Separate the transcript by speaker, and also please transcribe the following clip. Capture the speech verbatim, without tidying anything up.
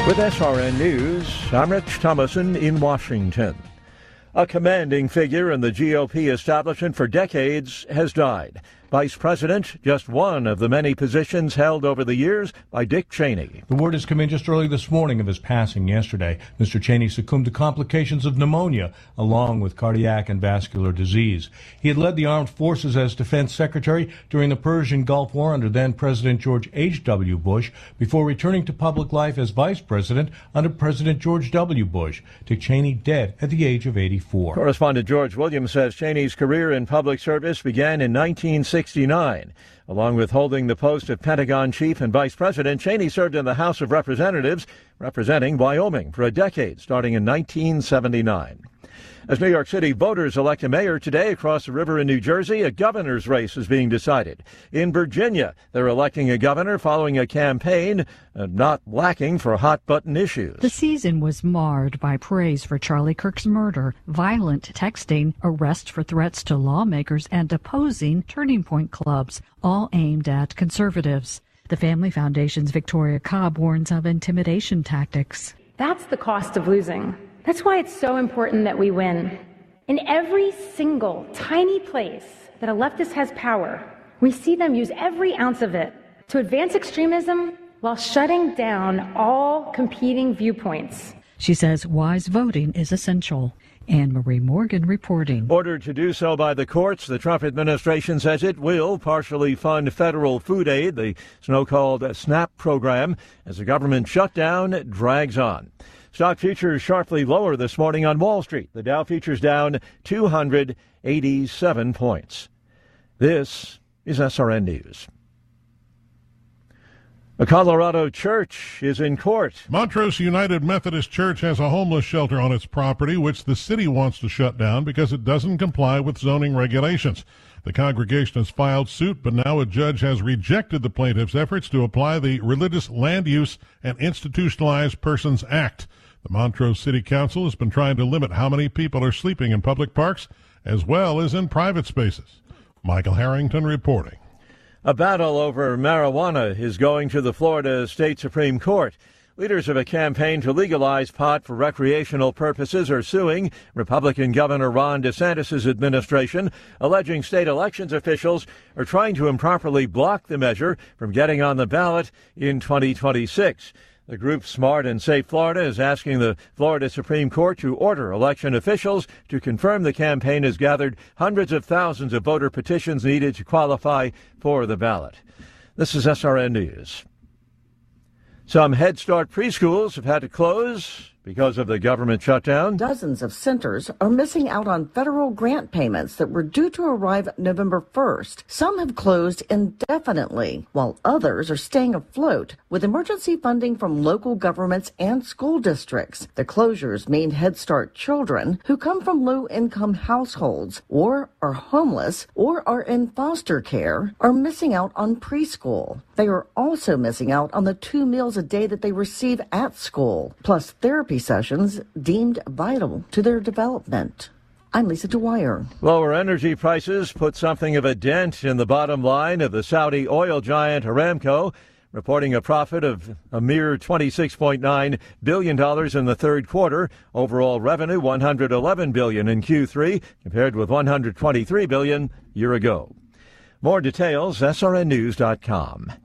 Speaker 1: With S R N News, I'm Rich Thomason in Washington. A commanding figure in the G O P establishment for decades has died. Vice President, just one of the many positions held over the years by Dick Cheney.
Speaker 2: The word has come in just early this morning of his passing yesterday. Mister Cheney succumbed to complications of pneumonia, along with cardiac and vascular disease. He had led the armed forces as defense secretary during the Persian Gulf War under then-President George H W. Bush, before returning to public life as vice president under President George W. Bush. Dick Cheney dead at the age of eighty-four.
Speaker 1: Correspondent George Williams says Cheney's career in public service began in nineteen sixty-nine. Along with holding the post of Pentagon chief and vice president, Cheney served in the House of Representatives, representing Wyoming for a decade, starting in nineteen seventy-nine. As New York City voters elect a mayor today across the river in New Jersey, a governor's race is being decided. In Virginia, they're electing a governor following a campaign uh, not lacking for hot-button issues.
Speaker 3: The season was marred by praise for Charlie Kirk's murder, violent texting, arrest for threats to lawmakers, and opposing Turning Point clubs, all aimed at conservatives. The Family Foundation's Victoria Cobb warns of intimidation tactics.
Speaker 4: That's the cost of losing. That's why it's so important that we win. In every single tiny place that a leftist has power, we see them use every ounce of it to advance extremism while shutting down all competing viewpoints.
Speaker 3: She says wise voting is essential. Anne Marie Morgan reporting.
Speaker 1: Ordered to do so by the courts, the Trump administration says it will partially fund federal food aid, the so-called SNAP program, as the government shutdown drags on. Stock futures sharply lower this morning on Wall Street. The Dow futures down two hundred eighty-seven points. This is S R N News. A Colorado church is in court.
Speaker 5: Montrose United Methodist Church has a homeless shelter on its property, which the city wants to shut down because it doesn't comply with zoning regulations. The congregation has filed suit, but now a judge has rejected the plaintiff's efforts to apply the Religious Land Use and Institutionalized Persons Act. The Montrose City Council has been trying to limit how many people are sleeping in public parks as well as in private spaces. Michael Harrington reporting.
Speaker 1: A battle over marijuana is going to the Florida State Supreme Court. Leaders of a campaign to legalize pot for recreational purposes are suing Republican Governor Ron DeSantis' administration, alleging state elections officials are trying to improperly block the measure from getting on the ballot in twenty twenty-six. The group Smart and Safe Florida is asking the Florida Supreme Court to order election officials to confirm the campaign has gathered hundreds of thousands of voter petitions needed to qualify for the ballot. This is S R N News. Some Head Start preschools have had to close because of the government shutdown.
Speaker 6: Dozens of centers are missing out on federal grant payments that were due to arrive November first. Some have closed indefinitely, while others are staying afloat with emergency funding from local governments and school districts. The closures mean Head Start children who come from low-income households or are homeless or are in foster care are missing out on preschool. They are also missing out on the two meals a day that they receive at school, plus therapy sessions deemed vital to their development. I'm Lisa Dwyer.
Speaker 1: Lower energy prices put something of a dent in the bottom line of the Saudi oil giant Aramco, reporting a profit of a mere twenty-six point nine billion dollars in the third quarter. Overall revenue one hundred eleven billion dollars in Q three, compared with one hundred twenty-three billion dollars a year ago. More details, S R N news dot com.